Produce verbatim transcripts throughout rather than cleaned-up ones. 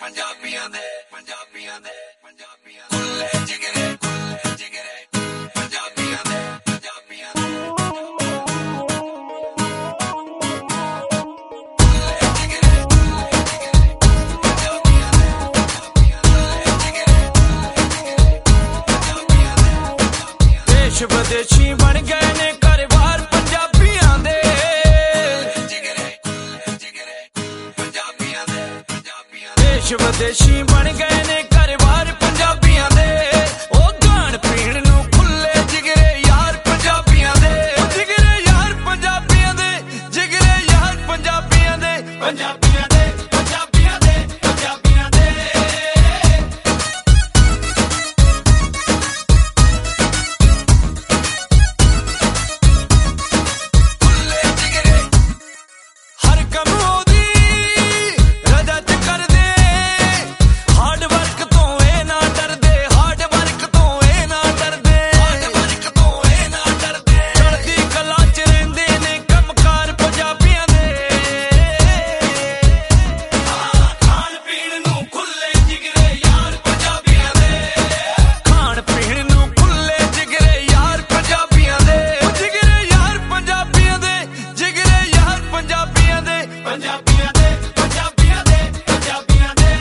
ਪੰਜਾਬੀਆਂ ਦੇ ਪੰਜਾਬੀਆਂ ਦੇ ਪੰਜਾਬੀਆਂ ਕੁੱਲੇ ਜਿਗਰੇ ਕੁੱਲੇ ਜਿਗਰੇ ਪੰਜਾਬੀਆਂ ਦੇ ਪੰਜਾਬੀਆਂ ਦੇ ਦੇਸ਼ ਵਿਦੇਸ਼ੀ ਬਣ ਗਏ ਨੇ ਘਰ-ਬਾਰ ਪੰਜਾਬੀਆਂ ਦੇ ਦੇਸ਼ ਵਿਦੇਸ਼ੀ ਬਣ ਗਏ ਨੇ ਘਰ-ਬਾਰ ਪੰਜਾਬੀਆਂ ਦੇ ਉਹ ਖਾਣ ਪੀਣ ਨੂੰ ਖੁੱਲੇ ਜਿਗਰੇ ਯਾਰ ਪੰਜਾਬੀਆਂ ਦੇ ਜਿਗਰੇ ਯਾਰ ਪੰਜਾਬੀਆਂ ਦੇ ਜਿਗਰੇ ਯਾਰ ਪੰਜਾਬੀਆਂ ਦੇ ਪੰਜਾਬੀਆਂ ਦੇ ਪੰਜਾਬੀਆਂ ਦੇ ਪੰਜਾਬੀਆਂ ਦੇ ਖੁੱਲੇ ਜਿਗਰੇ ਹਰ ਕੰਮ ਉਹਦੀ ਰਜਾ ਚ ਕਰਦੇ ਹਾਰਡ ਵਰਕ ਤੋਂ ਇਹ ਨਾ ਡਰਦੇ ਹਾਰਡ ਵਰਕ ਤੋਂ ਇਹ ਨਾ ਡਰਦੇ ਹਾਰਡ ਵਰਕ ਤੋਂ ਇਹ ਨਾ ਡਰਦੇ ਚੜ੍ਹਦੀ ਕਲਾ ਚ ਰਹਿੰਦੇ ਨੇ ਕੰਮਕਾਰ ਪੰਜਾਬੀਆਂ ਦੇ ਖਾਣ ਪੀਣ ਨੂੰ ਖੁੱਲੇ ਜਿਗਰੇ ਯਾਰ ਪੰਜਾਬੀਆਂ ਦੇ ਖਾਣ ਪੀਣ ਨੂੰ ਖੁੱਲੇ ਜਿਗਰੇ ਯਾਰ ਪੰਜਾਬੀਆਂ ਦੇ ਜਿਗਰੇ ਯਾਰ ਪੰਜਾਬੀਆਂ ਦੇ ਜਿਗਰੇ ਯਾਰ ਪੰਜਾਬੀਆਂ ਦੇ ਪੰਜਾਬੀਆਂ ਦੇ ਪੰਜਾਬੀਆਂ ਦੇ ਪੰਜਾਬੀਆਂ ਦੇ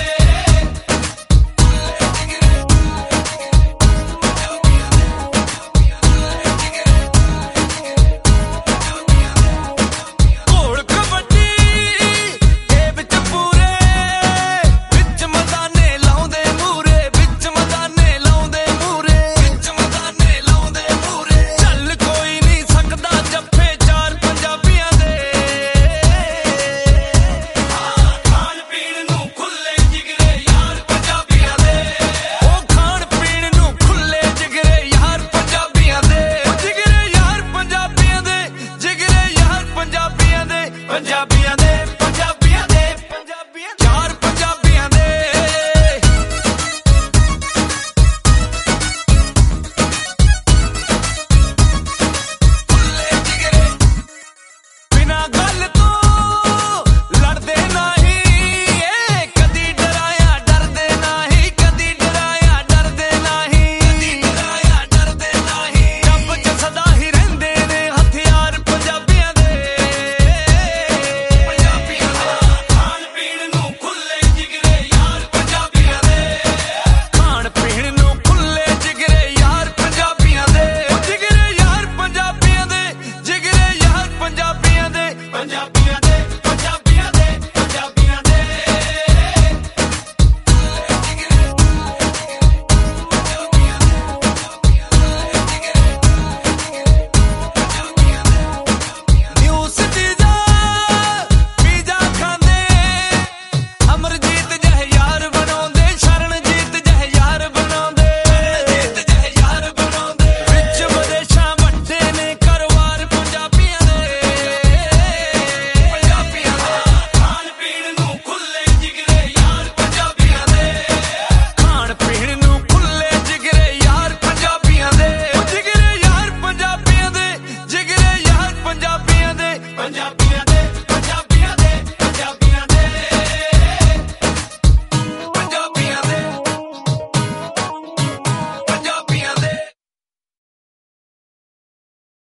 ਘੋੜ ਕਬੱਡੀ ਇਹ ਵਿੱਚ ਪੂਰੇ ਵਿੱਚ ਮੈਦਾਨੇ ਲਾਉਂਦੇ ਮੂਰੇ ਵਿੱਚ ਮੈਦਾਨੇ ਲਾਉਂਦੇ ਮੂਰੇ ਵਿੱਚ ਮੈਦਾਨੇ ਲਾਉਂਦੇ ਮੂਰੇ ਚੱਲ ਕੋਈ ਨਹੀਂ ਸਕਦਾ ਜੱਫੇ ਚਾਰ ਪੰਜਾਬੀਆਂ ਦੇ ਖਾਣ ਪੀਣ ਨੂੰ ਖੁੱਲੇ ਜਿਗਰੇ ਯਾਰ ਪੰਜਾਬੀਆਂ ਦੇ ਉਹ ਖਾਣ ਪੀਣ ਨੂੰ ਖੁੱਲੇ ਜਿਗਰੇ ਯਾਰ ਪੰਜਾਬੀਆਂ ਦੇ ਜਿਗਰੇ ਯਾਰ ਪੰਜਾਬੀਆਂ ਦੇ ਜਿਗਰੇ ਯਾਰ ਪੰਜਾਬੀਆਂ ਦੇ ਪੰਜਾਬੀਆਂ ਦੇ ਪੰਜਾਬੀਆਂ ਦੇ ਪੰਜਾਬੀਆਂ ਯਾਰ ਪੰਜਾਬੀਆਂ ਦੇ ਖੁੱਲੇ ਜਿਗਰੇ ਬਿਨਾਂ ਗੱਲ ਤੋਂ ਲੜਦੇ ਨਹੀਂ ਏ ਕਦੀ ਡਰਾਇਆ ਡਰਦੇ ਨਹੀਂ ਕਦੀ ਡਰਾਇਆ ਡਰਦੇ ਨਹੀਂ ਕਦੀ ਡਰਾਇਆ ਡਰਦੇ ਨਹੀਂ ਜੱਬ ਚ ਸਦਾ ਹੀ ਰਹਿੰਦੇ ਨੇ ਹਥਿਆਰ ਪੰਜਾਬੀਆਂ ਦੇ ਪੰਜਾਬੀਆਂ ਦੇ ਖਾਣ ਪੀਣ ਨੂੰ ਖੁੱਲੇ ਜਿਗਰੇ ਯਾਰ ਪੰਜਾਬੀਆਂ ਦੇ ਖਾਣ ਪੀਣ ਨੂੰ ਖੁੱਲੇ ਜਿਗਰੇ ਯਾਰ ਪੰਜਾਬੀਆਂ ਦੇ ਜਿਗਰੇ ਯਾਰ ਪੰਜਾਬੀਆਂ ਦੇ ਜਿਗਰੇ ਯਾਰ ਪੰਜਾਬੀਆਂ ਦੇ ਪੰਜਾਬੀਆਂ ਦੇ ਪੰਜਾਬੀਆਂ ਦੇ ਪੰਜਾਬੀਆਂ ਦੇ ਨਿਊਜ਼ ਦਾ ਪੀਜ਼ਾ ਖਾਂਦੇ ਅਮਰਜੀਤ ਜਿਹੇ ਯਾਰ ਬਣਾਉਂਦੇ ਸ਼ਰਨਜੀਤ ਜਿਹੇ ਯਾਰ ਬਣਾਉਂਦੇ ਸ਼ਰਨਜੀਤ ਜਿਹੇ ਯਾਰ ਬਣਾਉਂਦੇ ਵਿੱਚ ਵਿਦੇਸ਼ਾਂ ਵੱਡੇ ਨੇ ਘਰ-ਬਾਰ ਪੰਜਾਬੀਆਂ ਦੇ ਪੰਜਾਬੀਆਂ ਦੇ ਖਾਣ ਪੀਣ ਨੂੰ ਖੁੱਲੇ ਜਿਗਰੇ ਯਾਰ ਪੰਜਾਬੀਆਂ ਦੇ ਖਾਣ ਪੀਣ ਨੂੰ ਖੁੱਲੇ ਜਿਗਰੇ ਯਾਰ ਪੰਜਾਬੀਆਂ ਦੇ ਜਿਗਰੇ ਯਾਰ ਪੰਜਾਬੀਆਂ ਦੇ ਜਿਗਰੇ ਯਾਰ ਪੰਜਾਬੀਆਂ ਦੇ ਪੰਜਾਬੀਆਂ